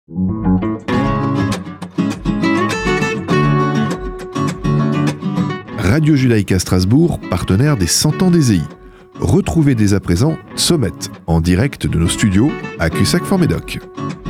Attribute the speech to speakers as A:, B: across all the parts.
A: Radio Judaïka Strasbourg, partenaire des 100 ans d'EZI. Retrouvez dès à présent Sommet, en direct de nos studios à Cussac-Fort-Médoc.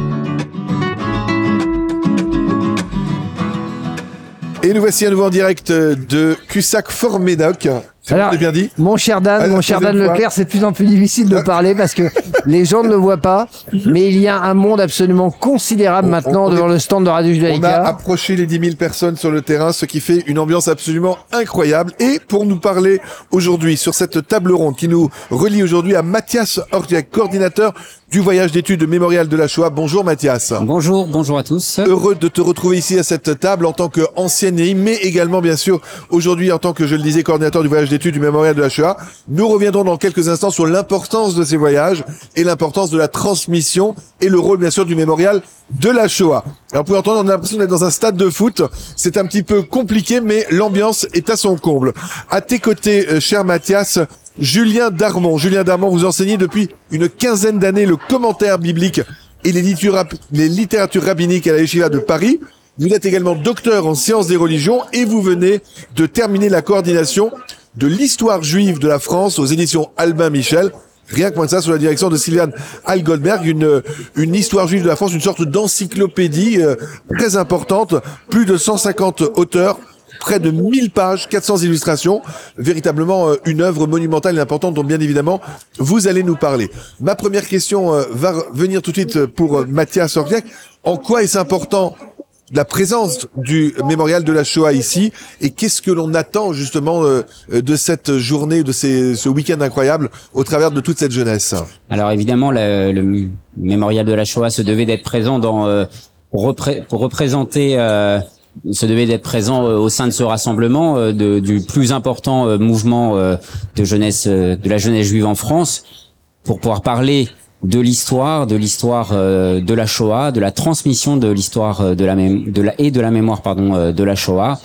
A: Et nous voici à nouveau en direct de Cussac-Fort-Médoc.
B: Alors,
A: bien dit.
B: mon cher Dan Leclerc, c'est de plus en plus difficile de parler parce que les gens ne le voient pas, mais il y a un monde absolument considérable maintenant devant le stand de Radio Judaïka.
A: On a approché les 10 000 personnes sur le terrain, ce qui fait une ambiance absolument incroyable. Et pour nous parler aujourd'hui sur cette table ronde qui nous relie aujourd'hui à Mathias Ordiak, coordinateur du voyage d'études mémorial de la Shoah. Bonjour Mathias.
C: Bonjour à tous.
A: Heureux de te retrouver ici à cette table en tant qu'ancien EI, mais également bien sûr aujourd'hui en tant que, je le disais, coordinateur du voyage d'études du mémorial de la Shoah. Nous reviendrons dans quelques instants sur l'importance de ces voyages et l'importance de la transmission et le rôle bien sûr du mémorial de la Shoah. Alors pour entendre, on a l'impression d'être dans un stade de foot. C'est un petit peu compliqué, mais l'ambiance est à son comble. À tes côtés, cher Mathias, Julien Darmon. Julien Darmon, vous enseignez depuis une quinzaine d'années le commentaire biblique et les littératures rabbiniques à la Yeshiva de Paris. Vous êtes également docteur en sciences des religions et vous venez de terminer la coordination de l'histoire juive de la France aux éditions Albin Michel. Rien que moins de ça, sous la direction de Sylviane Hall-Goldberg, une histoire juive de la France, une sorte d'encyclopédie très importante, plus de 150 auteurs, près de 1000 pages, 400 illustrations, véritablement une œuvre monumentale et importante dont bien évidemment vous allez nous parler. Ma première question va venir tout de suite pour Mathias Ordiak. En quoi est-ce important la présence du mémorial de la Shoah ici et qu'est-ce que l'on attend justement de cette journée, de ce week-end incroyable au travers de toute cette jeunesse?
C: Alors évidemment, le mémorial de la Shoah se devait d'être présent pour représenter se devait d'être présent au sein de ce rassemblement du plus important mouvement de la jeunesse juive en France, pour pouvoir parler de l'histoire de la Shoah, de la transmission de l'histoire de la mémoire de la Shoah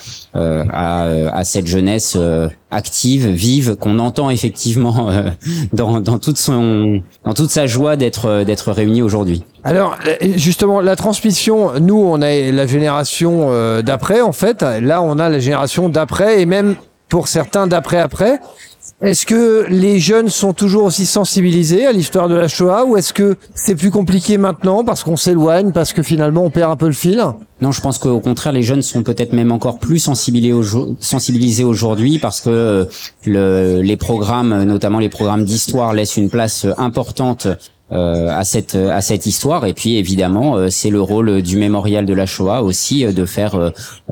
C: à cette jeunesse active, vive, qu'on entend effectivement dans toute sa joie d'être réunis aujourd'hui.
B: Alors justement, la transmission, nous on a la génération d'après en fait, là on a la génération d'après et même pour certains d'après. Est-ce que les jeunes sont toujours aussi sensibilisés à l'histoire de la Shoah ou est-ce que c'est plus compliqué maintenant parce qu'on s'éloigne, parce que finalement on perd un peu le fil?
C: Non, je pense qu'au contraire, les jeunes sont peut-être même encore plus sensibilisés aujourd'hui parce que les programmes, notamment les programmes d'histoire, laissent une place importante à cette histoire. Et puis évidemment, c'est le rôle du mémorial de la Shoah aussi de faire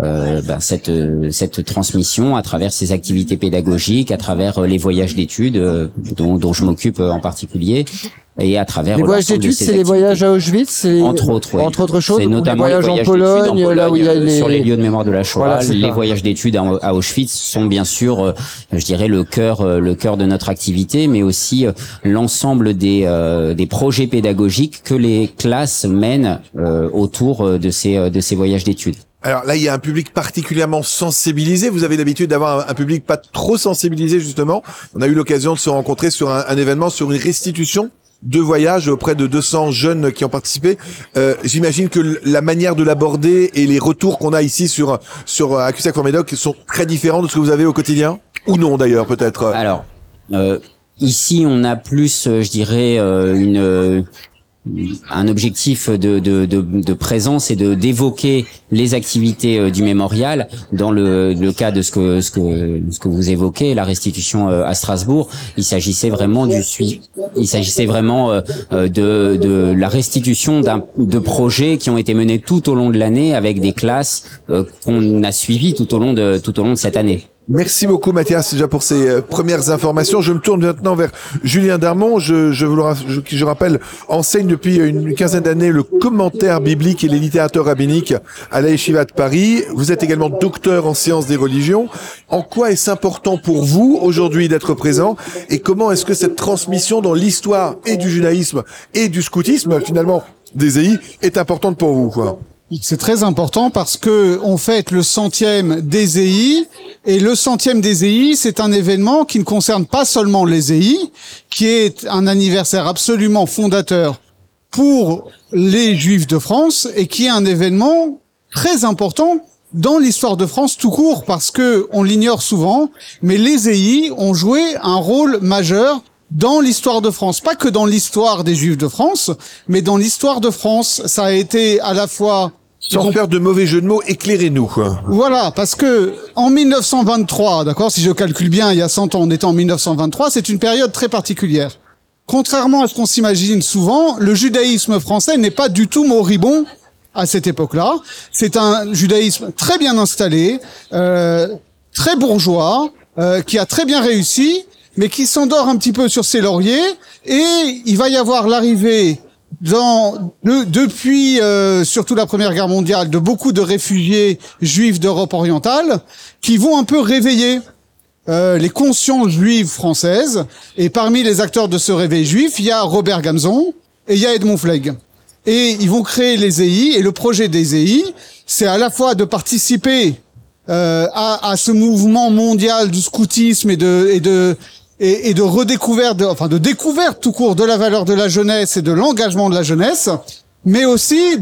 C: cette transmission à travers ses activités pédagogiques, à travers les voyages d'études dont je m'occupe en particulier. Et à travers
B: les voyages d'études, c'est les voyages à Auschwitz,
C: entre autres choses.
B: C'est
C: notamment
B: les voyages en Pologne, là où il y a
C: sur les lieux de mémoire de la Shoah.
B: Voilà,
C: les voyages d'études à Auschwitz sont bien sûr, je dirais, le cœur de notre activité, mais aussi l'ensemble des projets pédagogiques que les classes mènent autour de ces voyages d'études.
A: Alors là, il y a un public particulièrement sensibilisé. Vous avez l'habitude d'avoir un public pas trop sensibilisé, justement. On a eu l'occasion de se rencontrer sur un événement, sur une restitution de voyage auprès de 200 jeunes qui ont participé. J'imagine que la manière de l'aborder et les retours qu'on a ici sur à Cussac-Fort-Médoc sont très différents de ce que vous avez au quotidien, ou non d'ailleurs peut-être.
C: Alors ici, on a plus, je dirais, un objectif de présence et d'évoquer les activités du mémorial. Dans le cas de ce que vous évoquez, la restitution à Strasbourg, il s'agissait vraiment de la restitution de projets qui ont été menés tout au long de l'année avec des classes qu'on a suivies tout au long de cette année.
A: Merci beaucoup Mathias déjà pour ces premières informations. Je me tourne maintenant vers Julien Darmon. Je rappelle, enseigne depuis une quinzaine d'années le commentaire biblique et les littératures rabbiniques à la Yeshiva de Paris. Vous êtes également docteur en sciences des religions. En quoi est-ce important pour vous aujourd'hui d'être présent et comment est-ce que cette transmission dans l'histoire et du judaïsme et du scoutisme finalement des EI est importante pour vous, quoi?
D: C'est très important parce que on fête le 100e des EI et le 100e des EI, c'est un événement qui ne concerne pas seulement les EI, qui est un anniversaire absolument fondateur pour les Juifs de France et qui est un événement très important dans l'histoire de France tout court, parce que on l'ignore souvent, mais les EI ont joué un rôle majeur dans l'histoire de France, pas que dans l'histoire des Juifs de France, mais dans l'histoire de France. Ça a été à la fois...
A: Sans faire de mauvais jeu de mots, éclairez-nous, quoi.
D: Voilà, parce que en 1923, d'accord, si je calcule bien, il y a 100 ans, on était en 1923, c'est une période très particulière. Contrairement à ce qu'on s'imagine souvent, le judaïsme français n'est pas du tout moribond à cette époque-là. C'est un judaïsme très bien installé, très bourgeois, qui a très bien réussi, mais qui s'endort un petit peu sur ses lauriers, et il va y avoir l'arrivée depuis surtout la Première Guerre mondiale, de beaucoup de réfugiés juifs d'Europe orientale qui vont un peu réveiller les consciences juives françaises. Et parmi les acteurs de ce réveil juif, il y a Robert Gamzon et il y a Edmond Flegg. Et ils vont créer les EI, et le projet des EI, c'est à la fois de participer à ce mouvement mondial du scoutisme et de redécouverte, de découverte tout court de la valeur de la jeunesse et de l'engagement de la jeunesse, mais aussi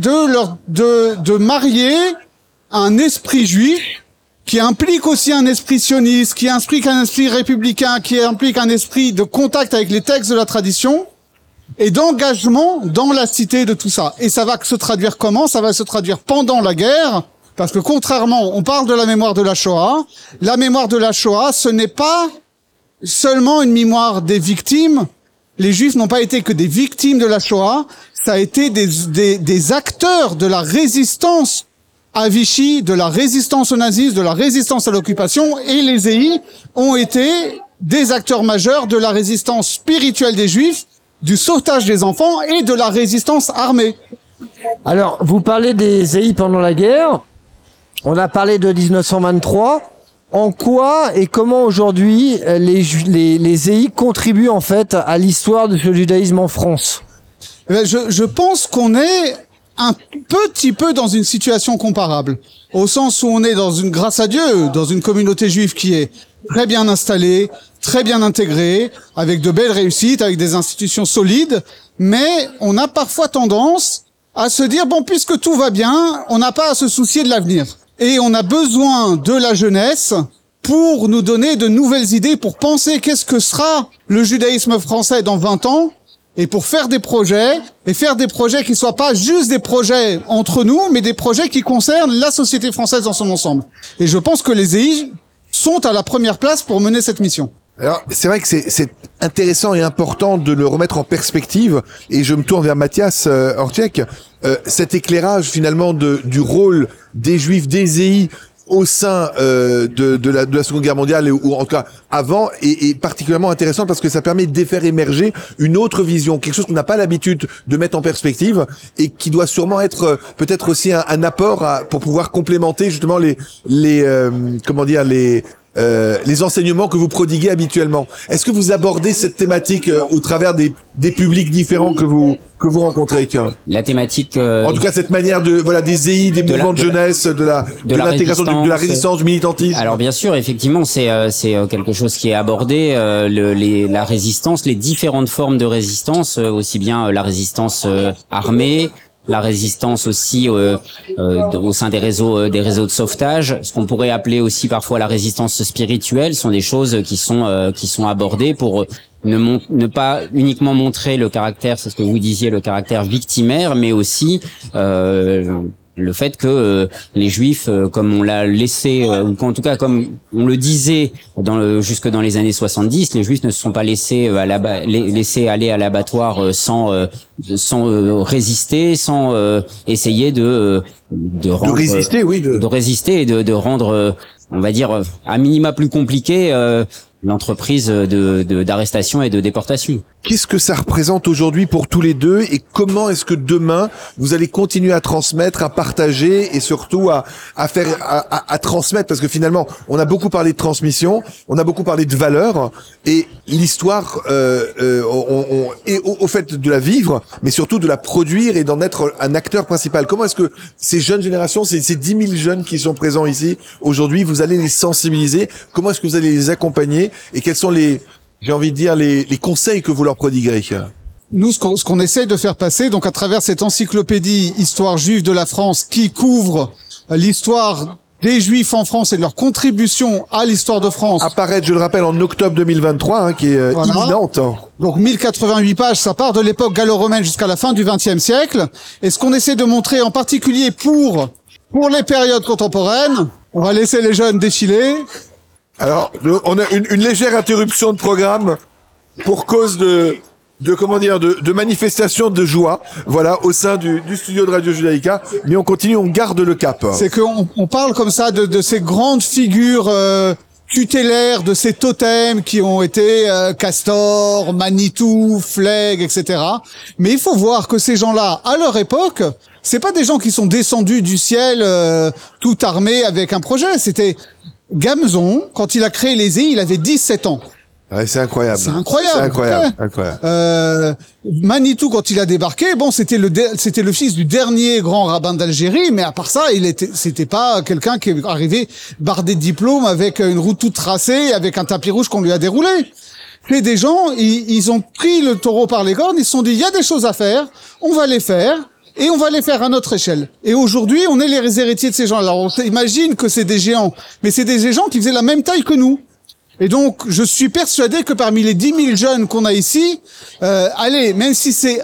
D: de marier un esprit juif qui implique aussi un esprit sioniste, qui implique un esprit républicain, qui implique un esprit de contact avec les textes de la tradition et d'engagement dans la cité de tout ça. Et ça va se traduire comment? Ça va se traduire pendant la guerre, parce que contrairement, on parle de la mémoire de la Shoah, la mémoire de la Shoah, ce n'est pas seulement une mémoire des victimes. Les Juifs n'ont pas été que des victimes de la Shoah, ça a été des acteurs de la résistance à Vichy, de la résistance au nazisme, de la résistance à l'occupation, et les EI ont été des acteurs majeurs de la résistance spirituelle des Juifs, du sauvetage des enfants et de la résistance armée.
B: Alors, vous parlez des EI pendant la guerre. On a parlé de 1923. En quoi et comment aujourd'hui les EI contribuent en fait à l'histoire de ce judaïsme en France?
D: Je pense qu'on est un petit peu dans une situation comparable, au sens où on est grâce à Dieu, dans une communauté juive qui est très bien installée, très bien intégrée, avec de belles réussites, avec des institutions solides, mais on a parfois tendance à se dire, bon, puisque tout va bien, on n'a pas à se soucier de l'avenir. Et on a besoin de la jeunesse pour nous donner de nouvelles idées, pour penser qu'est-ce que sera le judaïsme français dans 20 ans, et pour faire des projets qui soient pas juste des projets entre nous, mais des projets qui concernent la société française dans son ensemble. Et je pense que les EI sont à la première place pour mener cette mission.
A: Alors, c'est vrai que c'est intéressant et important de le remettre en perspective, et je me tourne vers Mathias Hortziek, cet éclairage finalement du rôle des Juifs, des EI au sein de la Seconde Guerre mondiale, ou en tout cas avant, est particulièrement intéressant parce que ça permet de faire émerger une autre vision, quelque chose qu'on n'a pas l'habitude de mettre en perspective et qui doit sûrement être peut-être aussi un apport pour pouvoir complémenter justement les enseignements que vous prodiguez habituellement. Est-ce que vous abordez cette thématique au travers des publics différents que vous rencontrez?
C: La thématique
A: en tout cas cette manière des EI, des mouvements de jeunesse, de l'intégration, de la résistance, du militantisme.
C: Alors bien sûr, effectivement, c'est quelque chose qui est abordé, la résistance, les différentes formes de résistance, aussi bien la résistance armée, la résistance aussi au sein des réseaux de sauvetage, ce qu'on pourrait appeler aussi parfois la résistance spirituelle, sont des choses qui sont abordées pour ne pas uniquement montrer le caractère, c'est ce que vous disiez, le caractère victimaire, mais aussi le fait que les Juifs, comme on l'a laissé, ou en tout cas comme on le disait jusque dans les années 70, les Juifs ne se sont pas laissés aller à l'abattoir sans résister, sans essayer de résister et de rendre, on va dire, à minima plus compliqué l'entreprise d'arrestation et de déportation.
A: Qu'est-ce que ça représente aujourd'hui pour tous les deux, et comment est-ce que demain vous allez continuer à transmettre, à partager et surtout à transmettre, parce que finalement on a beaucoup parlé de transmission, on a beaucoup parlé de valeurs, et l'histoire est au fait de la vivre, mais surtout de la produire et d'en être un acteur principal. Comment est-ce que ces jeunes générations, ces 10 000 jeunes qui sont présents ici aujourd'hui, vous allez les sensibiliser? Comment est-ce que vous allez les accompagner, et quels sont les conseils que vous leur prodiguerez?
D: nous, ce qu'on essaie de faire passer, donc à travers cette encyclopédie Histoire juive de la France, qui couvre l'histoire des Juifs en France et de leur contribution à l'histoire de France.
A: Apparaître, je le rappelle, en octobre 2023, qui est imminente.
D: Donc 1088 pages, ça part de l'époque gallo-romaine jusqu'à la fin du XXe siècle. Et ce qu'on essaie de montrer en particulier pour les périodes contemporaines, on va laisser les jeunes défiler.
A: Alors, on a une légère interruption de programme pour cause de manifestations de joie, voilà, au sein du studio de Radio Judaïka, mais on continue, on garde le cap.
D: C'est qu'on parle comme ça de ces grandes figures tutélaires, de ces totems qui ont été Castor, Manitou, Flegg, etc. Mais il faut voir que ces gens-là, à leur époque, c'est pas des gens qui sont descendus du ciel tout armés avec un projet. C'était Gamzon, quand il a créé les EI, il avait 17 ans.
A: Ouais, c'est incroyable.
D: C'est incroyable. Manitou, quand il a débarqué, bon, c'était le fils du dernier grand rabbin d'Algérie, mais à part ça, c'était pas quelqu'un qui est arrivé bardé de diplômes avec une route toute tracée, avec un tapis rouge qu'on lui a déroulé. C'est des gens, ils ont pris le taureau par les cornes, ils se sont dit, il y a des choses à faire, on va les faire. Et on va les faire à notre échelle. Et aujourd'hui, on est les héritiers de ces gens. Alors, on imagine que c'est des géants, mais c'est des géants qui faisaient la même taille que nous. Et donc, je suis persuadé que parmi les 10 000 jeunes qu'on a ici, allez, même si c'est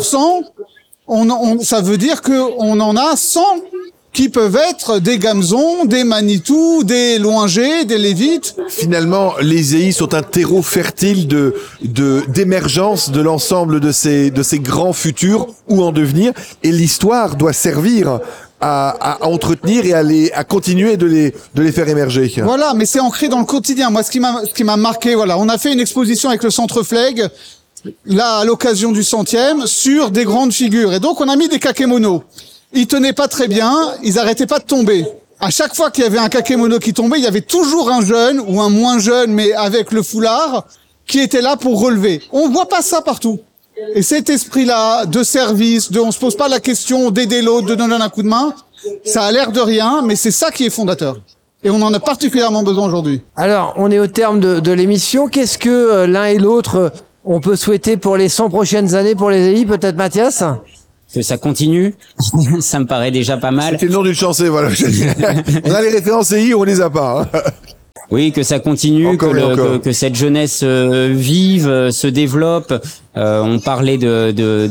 D: 1%, ça veut dire qu'on en a 100 qui peuvent être des Gamzon, des Manitou, des Loinger, des Lévites.
A: Finalement, les EI sont un terreau fertile d'émergence de l'ensemble de ces grands futurs ou en devenir, et l'histoire doit servir à entretenir et à continuer de les faire émerger.
D: Voilà, mais c'est ancré dans le quotidien. Moi, ce qui m'a marqué, voilà, on a fait une exposition avec le Centre Flegg, là, à l'occasion du 100e, sur des grandes figures. Et donc, on a mis des kakémonos. Ils tenaient pas très bien, ils arrêtaient pas de tomber. À chaque fois qu'il y avait un kakémono qui tombait, il y avait toujours un jeune ou un moins jeune, mais avec le foulard, qui était là pour relever. On voit pas ça partout. Et cet esprit-là de service, on se pose pas la question d'aider l'autre, de donner un coup de main, ça a l'air de rien, mais c'est ça qui est fondateur. Et on en a particulièrement besoin aujourd'hui.
B: Alors, on est au terme de l'émission. Qu'est-ce que l'un et l'autre on peut souhaiter pour les 100 prochaines années pour les EI, peut-être Mathias?
C: Que ça continue, ça me paraît déjà pas mal.
A: C'était le nom d'une chanson, voilà. On a les références EI, on les a pas. Hein.
C: Oui, que ça continue, que cette jeunesse vive, se développe. On parlait de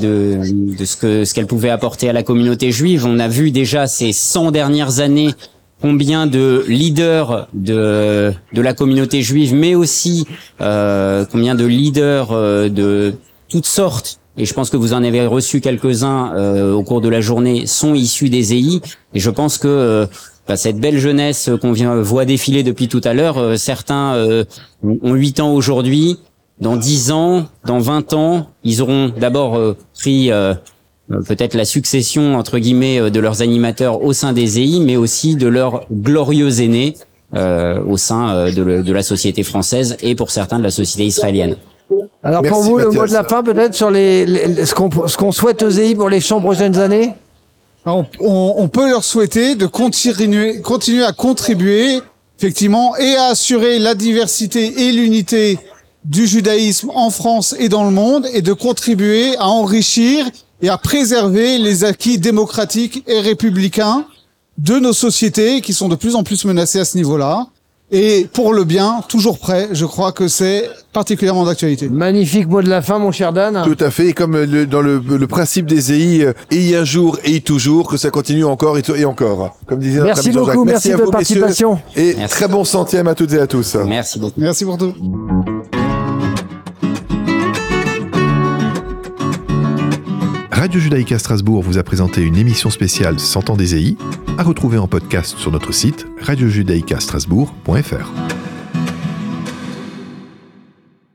C: ce qu'elle pouvait apporter à la communauté juive. On a vu déjà ces 100 dernières années combien de leaders de la communauté juive, mais aussi combien de leaders de toutes sortes. Et je pense que vous en avez reçu quelques-uns au cours de la journée, sont issus des EI. Et je pense que cette belle jeunesse qu'on voit défiler depuis tout à l'heure, certains ont 8 ans aujourd'hui. Dans 10 ans, dans 20 ans, ils auront d'abord pris peut-être la succession, entre guillemets, de leurs animateurs au sein des EI, mais aussi de leurs glorieux aînés au sein de la société française et pour certains de la société israélienne.
B: Alors
A: Merci,
B: pour vous,
A: Mathias.
B: le mot de la fin peut-être sur ce qu'on souhaite aux EI pour les 100 prochaines années?
D: On peut leur souhaiter de continuer à contribuer, effectivement, et à assurer la diversité et l'unité du judaïsme en France et dans le monde, et de contribuer à enrichir et à préserver les acquis démocratiques et républicains de nos sociétés qui sont de plus en plus menacées à ce niveau-là. Et pour le bien, toujours prêt, je crois que c'est particulièrement d'actualité.
B: Magnifique mot de la fin, mon cher Dan.
A: Tout à fait, et comme dans le principe des EI, et un jour et toujours, que ça continue encore et encore. Comme disait notre
B: Merci
A: ami Jean-Jacques.
B: beaucoup, merci
A: à
B: de
A: vous,
B: votre
A: messieurs,
B: participation.
A: et
C: Merci.
A: très bon 100e à toutes et à tous.
C: Merci beaucoup.
D: Merci pour tout.
E: Radio Judaïka Strasbourg vous a présenté une émission spéciale 100 ans des EI, à retrouver en podcast sur notre site radiojudaïkastrasbourg.fr.